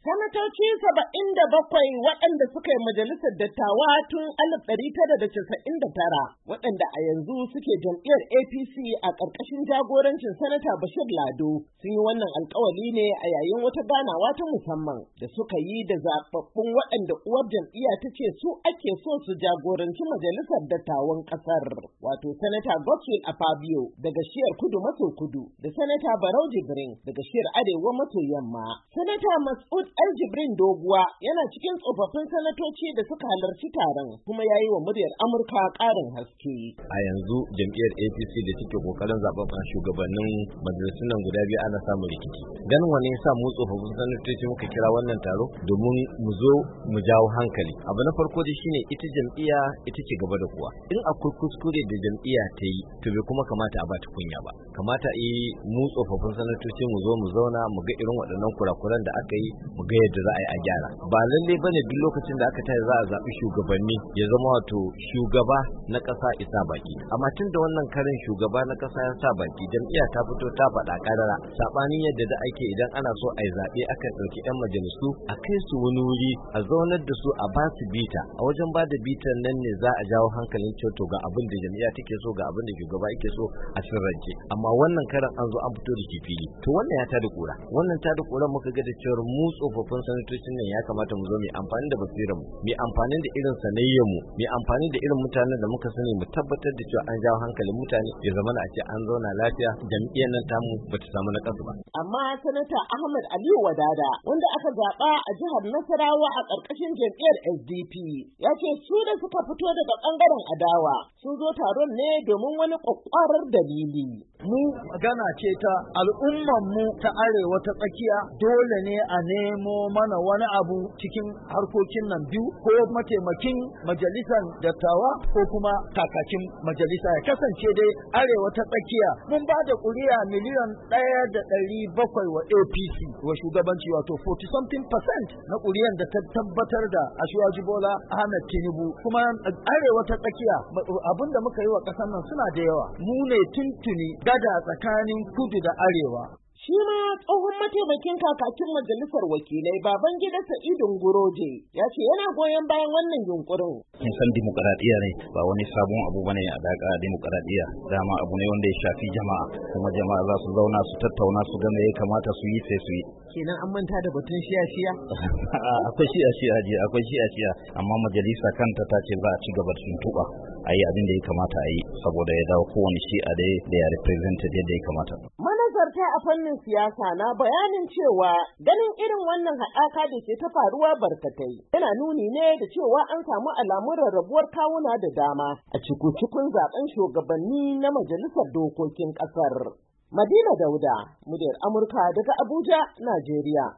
Sanatoci 77 waɗanda suka yi majalisar dattawa tun 1999 waɗanda a yanzu suke jam'iyyar APC a ƙarƙashin jagorancin Sanata Bashir Lado sun yi wannan alƙawari ne a yayin wata ganawa ta musamman da suka yi da zaɓaɓɓun waɗanda uwar jam'iyya ta ce su ake so su jagoranci majalisar dattawan ƙasar, wato Sanata Godswill Akpabio daga shiyar kudu maso kudu da Sanata Barau Jibrin daga shiyar arewa maso yamma. Sanata Mas'ud Aljibrin Doguwa yana cikin tsofaffin sanatoci da suka halarci taron kuma ya yi wa muryar Amurka ƙarin haske. A yanzu jam'iyyar APC da take kokarin zaɓen shugabannin majalisun nan guda biyu ana samun rikici. Ganin wani yasa mu tsofaffin sanatoci muka kira wannan taro domin mu zo mu jawo hankali. Abu na farko dai shine ita jam'iyya ita ce gaba da kowa. In akwai kuskure da jam'iyya ta yi to bai kuma kamata a bata kunya ba. Kamata mu tsofaffin sanatoci mu zo mu zauna mu ga irin waɗannan kurakuran da aka yi mu ga yadda za a yi a gyara. Ba lalle bane duk lokacin da aka tayi za a zaɓi shugabanni ya zama wato shugaba na ƙasa isa baki. Amma tun da wannan karin shugaba na ƙasa ya sa baki, jam'iyya ta fito ta faɗa ƙarara. Saɓanin yadda da ake idan ana so a yi zaɓe akan ɗauki 'yan majalisu a kai su wani wuri a zaunar da su a ba su bita. A wajen ba da bitan nan ne za a jawo hankalin cewa ga abin da jam'iyya take so ga abin da shugaba yake so a sirrance. Amma wannan karan an zo an fito da shi fili. To wannan ya tada ƙura. Wannan tada ƙura muka ga da cewa mu tsofaffin sanatocin nan ya kamata mu zo mu amfani da basirar mu, mu amfani da irin sanayyar mu, mu amfani da irin mutanen da muka sani mu tabbatar da cewa an jawo hankalin mutane ya zama a ce an zauna lafiya jam'iyyar nan tamu bata samu na kasu ba. Amma sanata Ahmad Aliyu Wadada wanda aka zaɓa a jihar Nasarawa a ƙarƙashin jam'iyyar SDP ya ce su da suka fito daga ɓangaren adawa sun zo taron ne domin wani ƙwaƙƙwarar dalili. Mu magana ce ta al'ummanmu ta arewa ta tsakiya, dole ne a nemo mana wani abu cikin harkokin nan biyu, ko mataimakin majalisar dattawa ko kuma kakakin majalisa. Ya kasance dai arewa ta tsakiya mun ba da ƙuri'a miliyan 1.700 wa APC wa shugabanci, wato 40% na ƙuri'an da ta tabbatar da Asiwaju Bola Ahmed Tinubu. Kuma arewa ta tsakiya abinda muka yi wa ƙasar nan suna da yawa. Mu ne tuntuni gada tsakanin kudu da arewa. Shi ma tsohon mataimakin kakakin majalisar wakilai Babangida Sa'idu Nguroje ya ce yana goyon bayan wannan yunkurin. Kin san dimokuraɗiyya ne ba wani sabon abu bane a daga dimokuraɗiyya, dama abu ne wanda ya shafi jama'a, kuma jama'a za su zauna su tattauna su ga me ya kamata su yi sai su yi. Kenan an manta da batun shiya-shiya? Akwai shiya-shiya amma majalisa kanta ta ce za a ci gaba da tuntuɓa a yi abin da ya kamata a yi saboda ya dawo kowane shi'a da ya represented yadda ya kamata. Manazarta a fannin siyasa na bayanin cewa ganin irin wannan haɗaka da ke ta faruwa barkatai yana nuni ne da cewa an samu alamun rarrabuwar kawuna da dama a cikin zaben shugabanni na majalisar dokokin ƙasar. Madina Dauda, muryar Amurka daga Abuja, Najeriya.